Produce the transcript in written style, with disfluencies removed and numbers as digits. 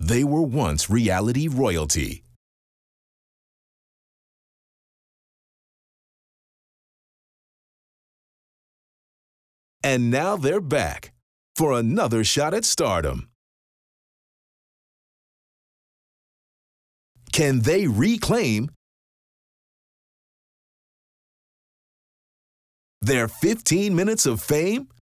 They were once reality royalty. And now they're back for another shot at stardom. Can they reclaim their 15 minutes of fame?